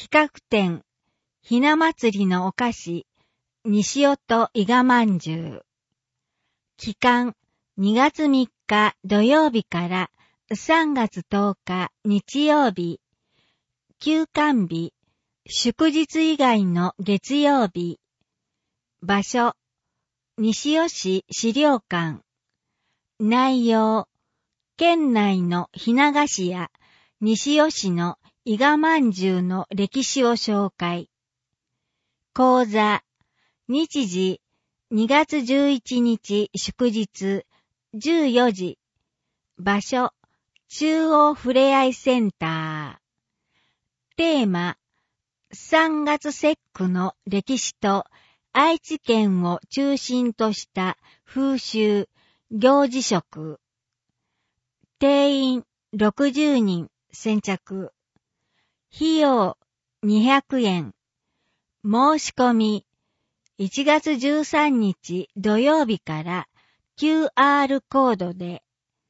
企画展、ひな祭りのお菓子、西音伊賀まんじゅう。期間、2月3日土曜日から3月10日日曜日。休館日、祝日以外の月曜日。場所、西尾市資料館。内容、県内のひな菓子や西尾市の伊賀まんじゅうの歴史を紹介。講座、日時、2月11日祝日、14時。場所、中央ふれあいセンター。テーマ、3月節句の歴史と愛知県を中心とした風習、行事食。定員60人先着。費用200円。申し込み1月13日土曜日から QR コードで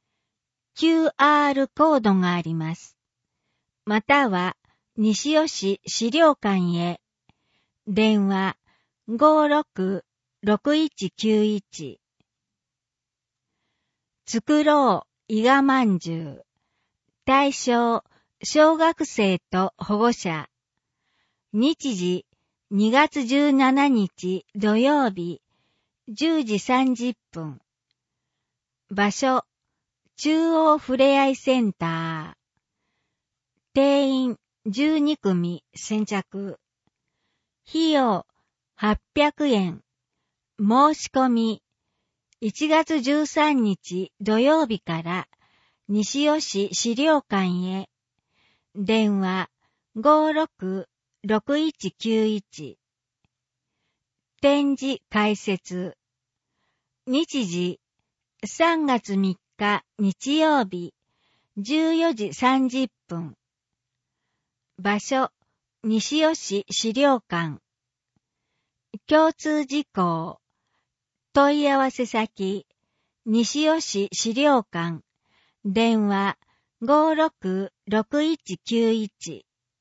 QR コードがあります。または西尾市資料館へ。電話56-6191。作ろう伊賀まんじゅう。対象小学生と保護者。日時2月17日土曜日10時30分。場所中央ふれあいセンター。定員12組先着。費用800円。申し込み1月13日土曜日から西尾市資料館へ。電話56-6191。展示開設。日時3月3日日曜日14時30分。場所西尾市資料館。共通事項。問い合わせ先西尾市資料館。電話56-6191。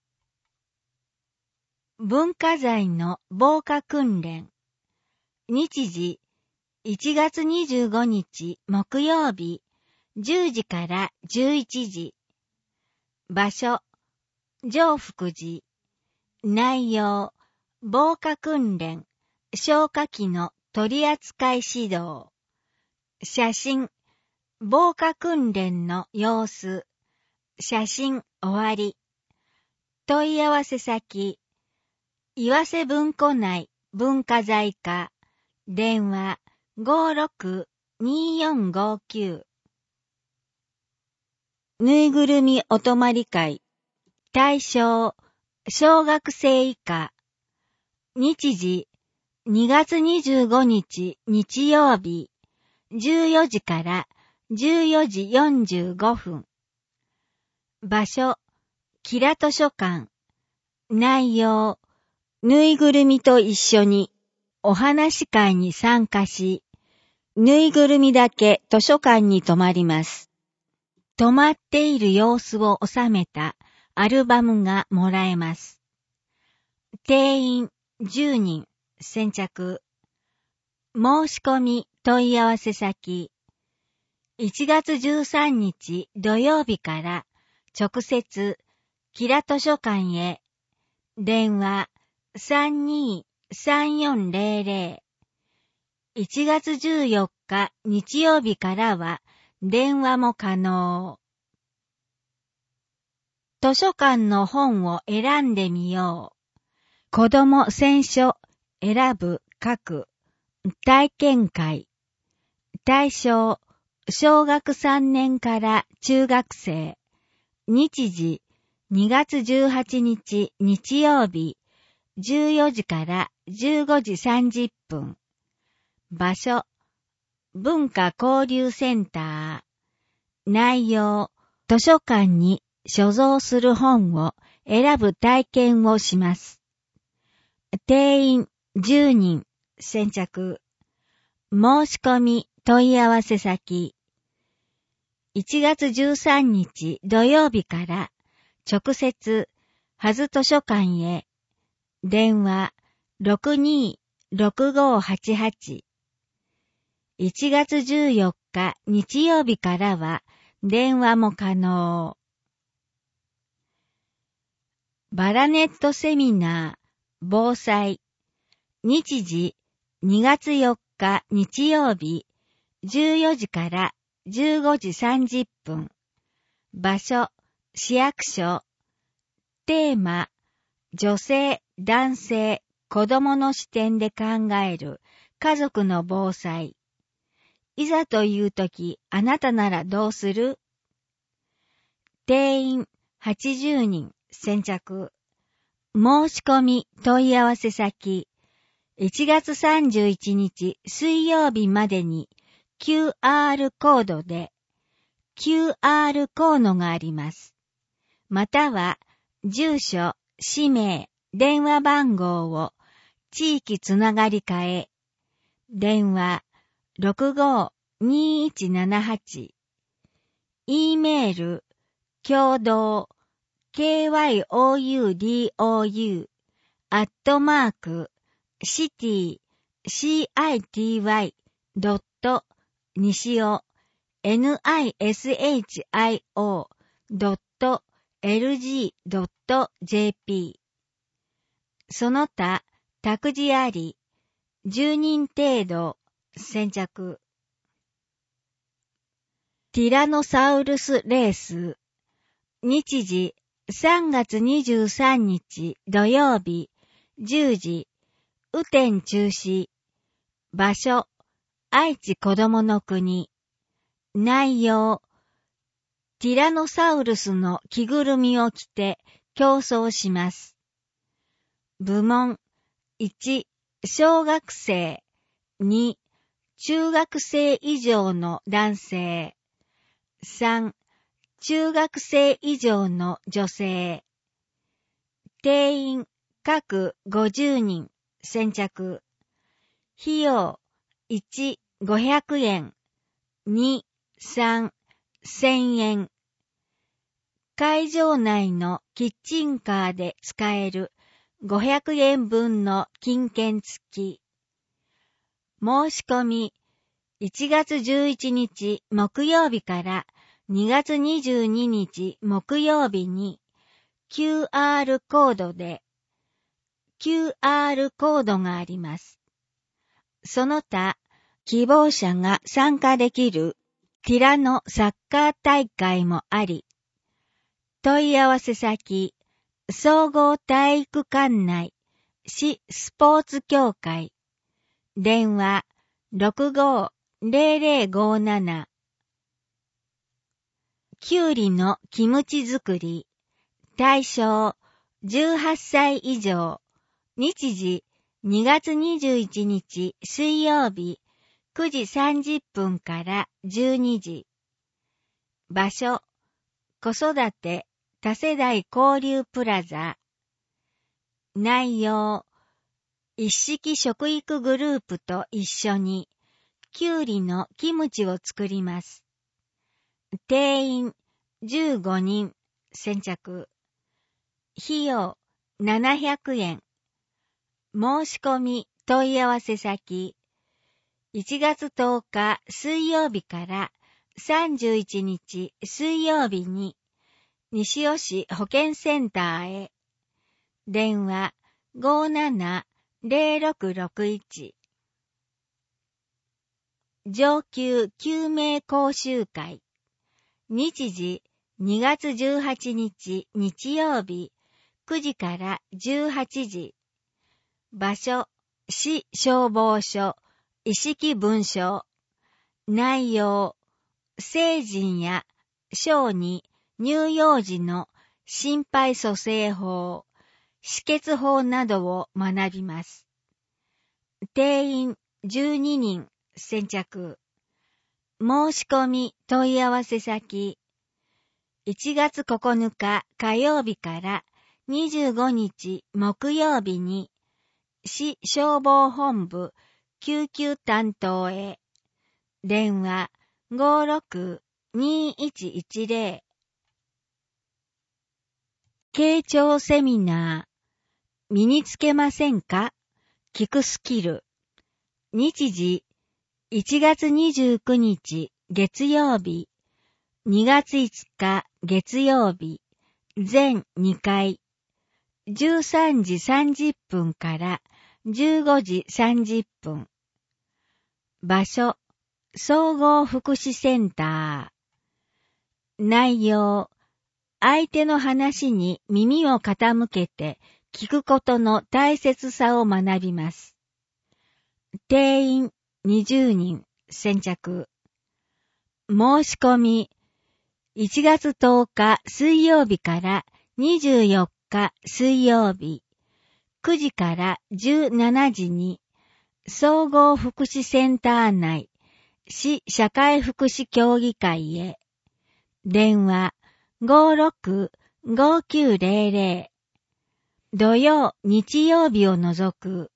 文化財の防火訓練。日時1月25日木曜日10時から11時。場所常福寺。内容防火訓練、消火器の取扱指導。写真防火訓練の様子。写真終わり。問い合わせ先岩瀬文庫内文化財課。電話56-2459。ぬいぐるみお泊まり会。対象小学生以下。日時2月25日日曜日14時から14時45分。場所キラ図書館。内容ぬいぐるみと一緒にお話会に参加し、ぬいぐるみだけ図書館に泊まります。泊まっている様子を収めたアルバムがもらえます。定員10人先着。申し込み問い合わせ先1月13日土曜日から直接キラ図書館へ。電話32-3400。1月14日日曜日からは電話も可能。図書館の本を選んでみよう。子ども選書選ぶ書く体験会。対象小学3年から中学生。日時2月18日日曜日14時から15時30分。場所文化交流センター。内容図書館に所蔵する本を選ぶ体験をします。定員10人先着。申し込み問い合わせ先1月13日土曜日から直接はず図書館へ。電話 62-6588。1月14日日曜日からは電話も可能。バラネットセミナー防災。日時2月4日日曜日14時から15時30分。場所市役所。テーマ女性、男性、子供の視点で考える家族の防災。いざというとき、あなたならどうする？定員80人先着。申し込み問い合わせ先。1月31日水曜日までに QR コードで QR コードがあります。または、住所、氏名、電話番号を地域つながり替え。電話65-2178。E メール共同 city.city.nisio.lg.jp その他、託児あり、10人程度、先着。ティラノサウルスレース。日時、3月23日土曜日、10時、雨天中止。場所、愛知子どもの国。内容、ティラノサウルスの着ぐるみを着て競争します。部門、1、小学生。2、中学生以上の男性。3、中学生以上の女性。定員各50人先着。費用1、500円。2、3、1000円。会場内のキッチンカーで使える500円分の金券付き。申し込み1月11日木曜日から2月22日木曜日に QR コードで QR コードがあります。その他、希望者が参加できるティラノサッカー大会もあり、問い合わせ先、総合体育館内市スポーツ協会。電話65-0057。きゅうりのキムチ作り。対象18歳以上。日時2月21日水曜日9時30分から12時。場所子育て多世代交流プラザ。内容一式食育グループと一緒にきゅうりのキムチを作ります。定員15人先着。費用700円。申し込み問い合わせ先。1月10日水曜日から31日水曜日に西尾市保健センターへ。電話57-0661。上級救命講習会。日時2月18日日曜日9時から18時。場所市消防署意識文書。内容成人や小児乳幼児の心肺蘇生法、止血法などを学びます。定員12人先着。申し込み問い合わせ先。1月9日火曜日から25日木曜日に市消防本部救急担当へ。電話56-2110。 傾聴セミナー、身につけませんか？聞くスキル。日時、1月29日月曜日、2月5日月曜日、全2回、13時30分から15時30分。場所、総合福祉センター。内容、相手の話に耳を傾けて聞くことの大切さを学びます。定員20人先着。申し込み、1月10日水曜日から24日水曜日、9時から17時に、総合福祉センター内、市社会福祉協議会へ。電話56-5900。土曜、日曜日を除く。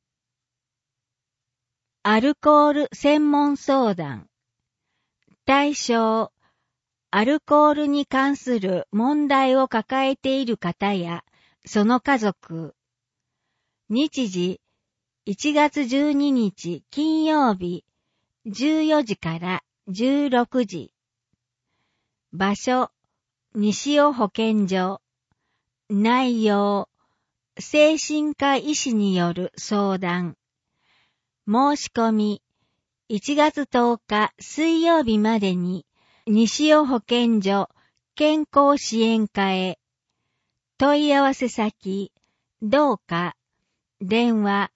アルコール専門相談。対象、アルコールに関する問題を抱えている方や、その家族。日時、1月12日金曜日、14時から16時。場所、西尾保健所。内容、精神科医師による相談。申し込み、1月10日水曜日までに、西尾保健所健康支援課へ。問い合わせ先、どうか、電話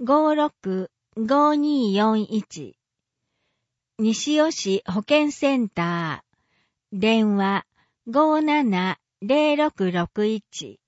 56-5241。西尾市保健センター、電話570661。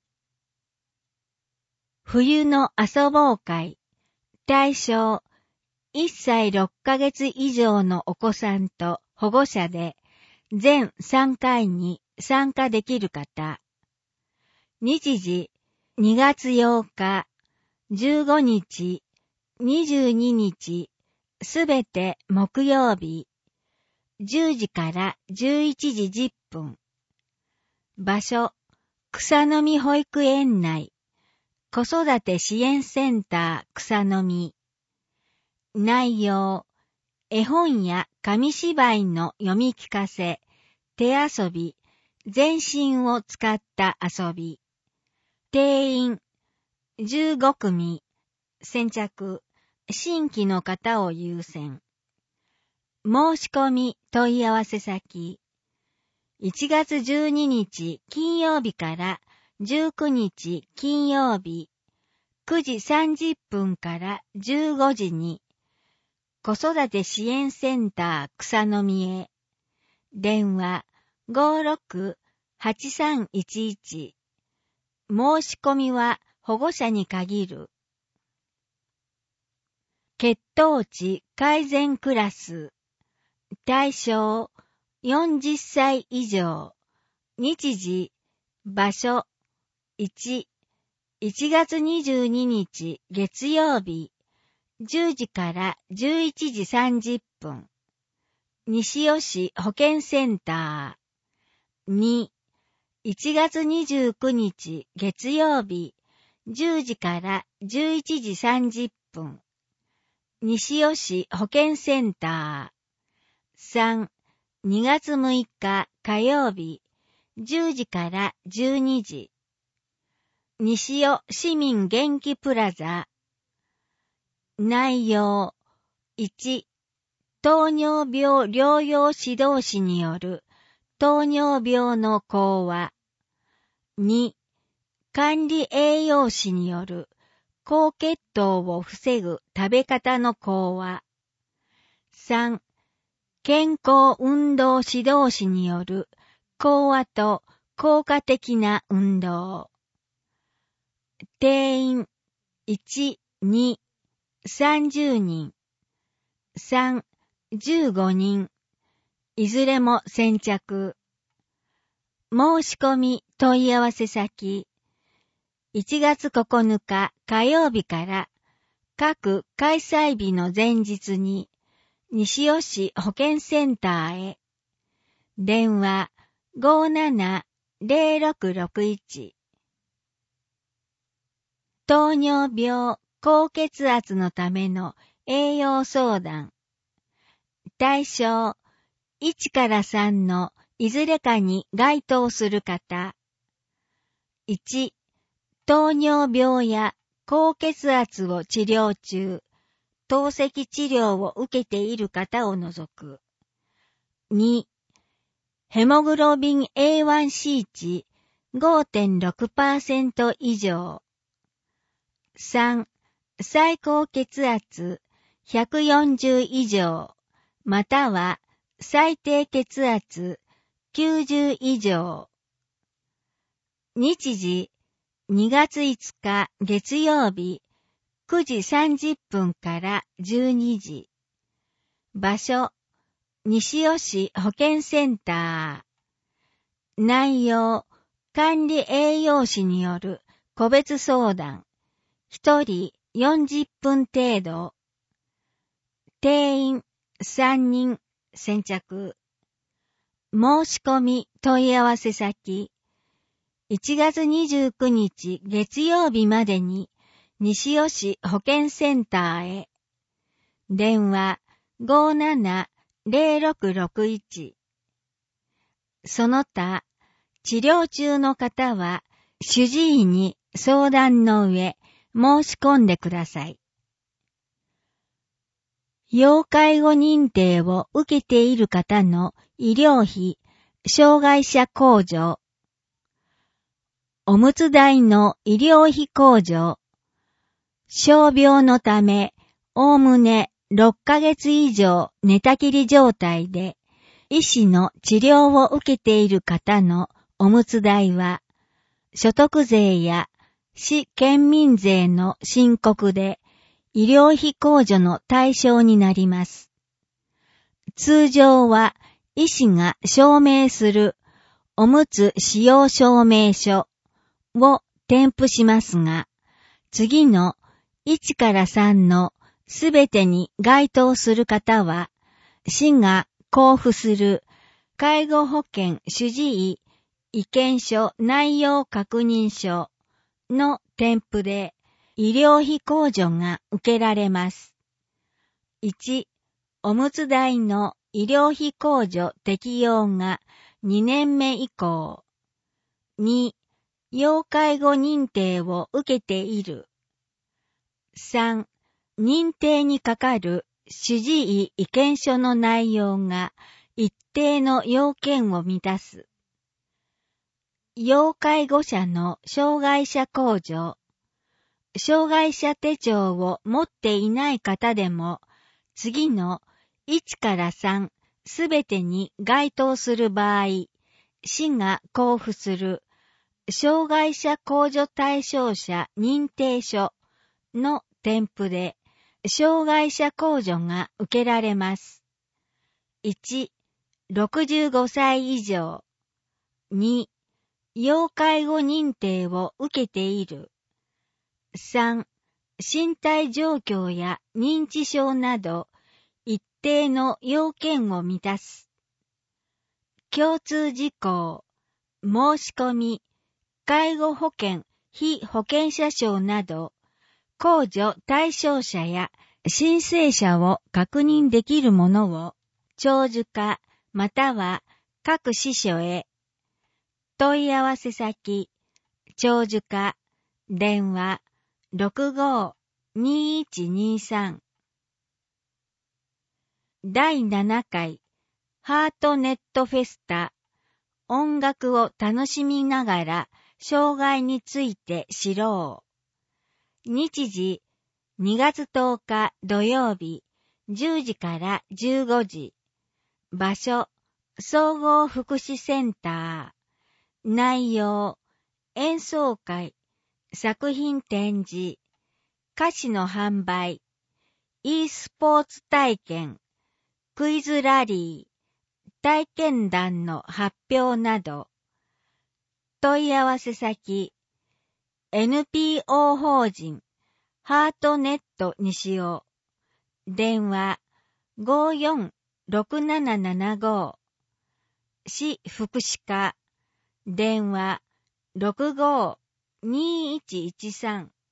冬の遊ぼう会。対象、1歳6ヶ月以上のお子さんと保護者で、全3回に参加できる方。日時、2月8日、15日、22日、すべて木曜日、10時から11時10分。場所、草の実保育園内、子育て支援センター草の実。内容、絵本や紙芝居の読み聞かせ、手遊び、全身を使った遊び。定員、15組、先着、新規の方を優先。申し込み問い合わせ先。1月12日金曜日から19日金曜日、9時30分から15時に、子育て支援センター草の実へ。電話56-8311。申し込みは保護者に限る。血糖値改善クラス。対象、40歳以上。日時、場所、1月22日月曜日、10時から11時30分。西尾市保健センター。2、1月29日月曜日、10時から11時30分。西尾市保健センター。3、2月6日火曜日、10時から12時。西尾市民元気プラザ。内容、1、糖尿病療養指導士による糖尿病の講話。2、管理栄養士による高血糖を防ぐ食べ方の講話。3、健康運動指導士による講話と効果的な運動。定員、1、2、30人。3、15人。いずれも先着。申し込み問い合わせ先。1月9日火曜日から各開催日の前日に西尾市保健センターへ。電話 0661。糖尿病、高血圧のための栄養相談。対象、1から3のいずれかに該当する方。1、糖尿病や高血圧を治療中、透析治療を受けている方を除く。2、ヘモグロビン A1C 値 5.6% 以上。3、最高血圧140以上、または最低血圧90以上。日時、2月5日月曜日9時30分から12時。場所、西尾市保健センター。内容、管理栄養士による個別相談。1人40分程度。定員3人先着。申し込み問い合わせ先。1月29日月曜日までに西尾市保健センターへ。電話570661。その他、治療中の方は主治医に相談の上申し込んでください。要介護認定を受けている方の医療費、障害者控除。おむつ代の医療費控除。傷病のため、おおむね6ヶ月以上寝たきり状態で、医師の治療を受けている方のおむつ代は、所得税や市県民税の申告で、医療費控除の対象になります。通常は医師が証明するおむつ使用証明書を添付しますが、次の1から3のすべてに該当する方は、市が交付する介護保険主治医意見書内容確認書の添付で医療費控除が受けられます。1、おむつ代の医療費控除適用が2年目以降。2、要介護認定を受けている。3、認定にかかる主治医意見書の内容が一定の要件を満たす。要介護者の障害者控除。障害者手帳を持っていない方でも、次の1から3すべてに該当する場合、市が交付する障害者控除対象者認定書の添付で、障害者控除が受けられます。1、65歳以上。2、要介護認定を受けている。3、身体状況や認知症など一定の要件を満たす。共通事項、申し込み、介護保険、被保険者証など、控除対象者や申請者を確認できるものを、長寿課または各支所へ。問い合わせ先、長寿課、電話、65-2123。第7回ハートネットフェスタ。音楽を楽しみながら障害について知ろう。日時2月10日土曜日10時から15時。場所総合福祉センター。内容演奏会、作品展示、歌詞の販売、e スポーツ体験、クイズラリー、体験談の発表など。問い合わせ先、NPO 法人ハートネット西尾。電話546775。市福祉課電話65-2113